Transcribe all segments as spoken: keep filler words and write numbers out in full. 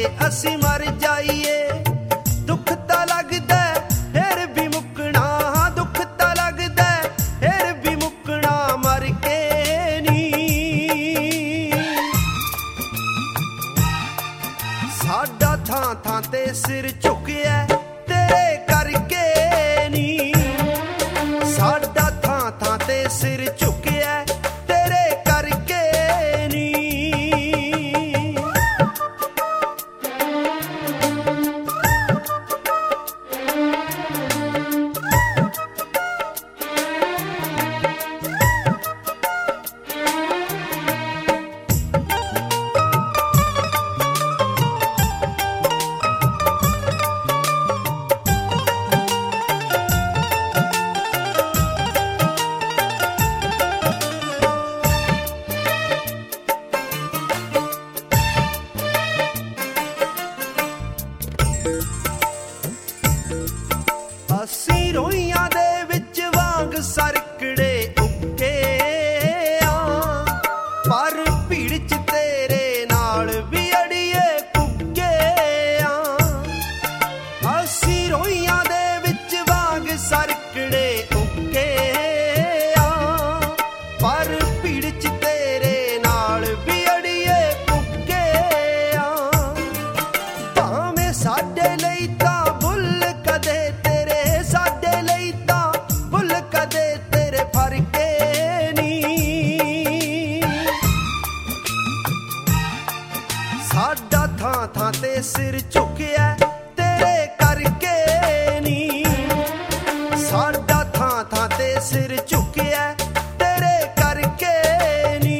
ਅਸੀਂ ਮਰ ਜਾਈਏ। ਦੁੱਖ ਤਾਂ ਲੱਗਦਾ ਫਿਰ ਵੀ ਮੁੱਕਣਾ, ਦੁੱਖ ਤਾਂ ਲੱਗਦਾ ਫਿਰ ਵੀ ਮੁੱਕਣਾ ਮਰ ਕੇ ਨੀ। ਸਾਡਾ ਥਾਂ ਥਾਂ ਤੇ ਸਿਰ ਝੁਕਿਆ ਤੇਰੇ ਕਰਕੇ ਨੀ। ਸਾਡਾ ਥਾਂ ਥਾਂ ਤੇ ਸਿਰ ਝੁਕਿਆ ਤੇਰੇ ਕਰਕੇ ਨੀ। ਅਸੀਂ ਰੋਈਆਂ ਦੇ ਵਿੱਚ ਵਾਂਗ ਸਰਕੜੇ ਉੱਕੇ ਆ, ਪਰ ਭੀੜ ਚ ਤੇਰੇ ਨਾਲ ਵੀ ਅੜੀਏ ਕੁੱਕੇ ਆ। ਅਸੀਂ ਰੋਈਆਂ ਦੇ ਵਿੱਚ ਵਾਂਗ ਸਰਕੜੇ ਉੱਕੇ ਆ, ਪਰ ਭੀੜ ਚ ਤੇਰੇ ਨਾਲ ਵੀ ਅੜੀਏ ਕੁੱਕੇ ਆ। ਭਾਵੇਂ ਸਾਡੇ ਲਈ ਤਾਂ ਬੁੱਲ ਕਦੇ ਤੇਰੇ, ਸਾਡੇ ਲਈ ਤਾਂ ਬੁੱਲ ਕਦੇ ਤੇਰੇ ਫਰਕੇ ਨੀ। ਸਾਡਾ ਥਾਂ ਥਾਂ ਤੇ ਸਿਰ ਝੁਕਿਆ ਤੇਰੇ ਕਰਕੇ ਨੀ। ਸਾਡਾ ਥਾਂ ਥਾਂ ਤੇ ਸਿਰ ਝੁਕਿਆ ਤੇਰੇ ਕਰਕੇ ਨੀ।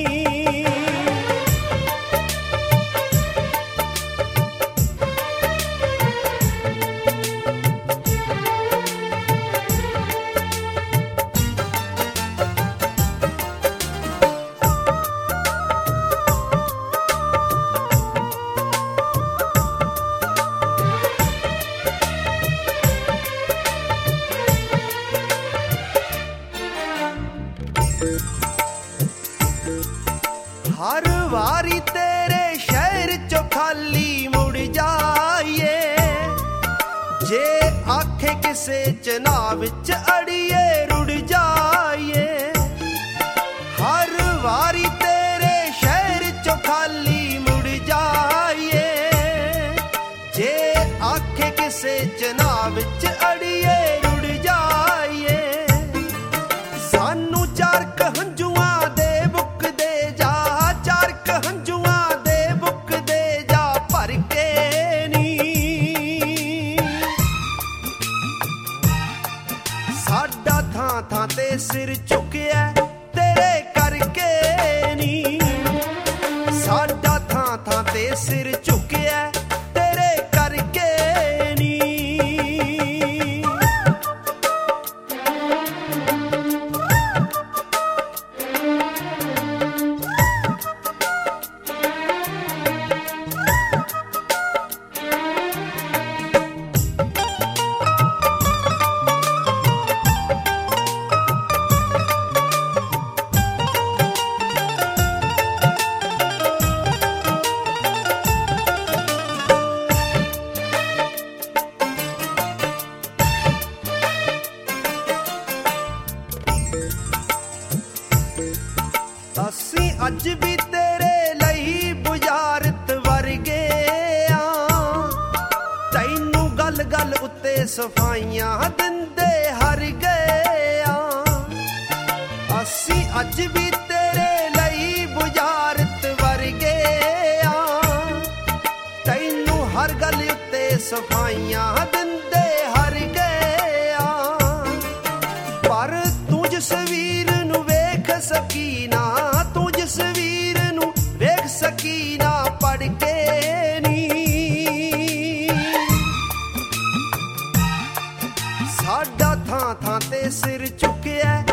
ਹਰ ਵਾਰੀ ਤੇਰੇ ਸ਼ਹਿਰ ਚੋਂ ਖਾਲੀ ਮੁੜ ਜਾਈਏ, ਜੇ ਆਖੇ ਕਿਸੇ ਚਨਾਹ ਵਿੱਚ ਅੜੀਏ ਰੁੜ ਜਾਈਏ। ਹਰ ਵਾਰੀ ਤੇਰੇ ਸ਼ਹਿਰ ਚੋਂ ਖਾਲੀ ਮੁੜ ਜਾਈਏ, ਜੇ ਆਖੇ ਕਿਸੇ ਚਨਾਹ ਵਿੱਚ ਅੜੀਏ ਰੁੜ ਜਾਈਏ। ਸਾਨੂੰ ਚਾਰ ਕ ਹੰਝੂਆਂ ਦੇ ਬੁੱਕਦੇ ਜਾ, ਚਾਰ ਕ ਹੰਝੂਆਂ ਦੇ ਬੁੱਕਦੇ ਜਾ ਭਰ ਕੇ ਨੀ। ਸਾਡਾ ਥਾਂ ਥਾਂ ਤੇ ਸਿਰ ਝੁਕਿਆ ਤੇਰੇ ਕਰਕੇ ਨੀ। ਸਾਡਾ ਥਾਂ ਥਾਂ ਤੇ ਸਿਰ ਝੁਕਿਆ ਤੇਰੇ ਕਰਕੇ ਨੀ। ਅਸੀਂ ਅੱਜ ਵੀ ਤੇਰੇ ਲਈ ਬੁਝਾਰਤ ਵਰਗੇ ਆ, ਤੈਨੂੰ ਗੱਲ ਗੱਲ ਉੱਤੇ ਸਫਾਈਆਂ ਦਿੰਦੇ ਹਰ ਗਏ ਆ। ਅਸੀਂ ਅੱਜ ਵੀ ਤੇਰੇ ਲਈ ਬੁਝਾਰਤ ਵਰਗੇ ਆ, ਤੈਨੂੰ ਹਰ ਗੱਲ ਉੱਤੇ ਸਫਾਈਆਂ ਦਿੰਦੇ ਹਰ ਗਏ ਆ। ਪਰ ਤੂੰ ਜਸਵੀਰ ਨੂੰ ਵੇਖ ਸਕੀ ਨਾ, ਤੂੰ ਜਸਵੀਰ ਨੂੰ ਵੇਖ ਸਕੀ ਨਾ ਪੜ ਕੇ ਨੀ। ਸਾਡਾ ਥਾਂ ਥਾਂ ਤੇ ਸਿਰ ਝੁਕਿਆ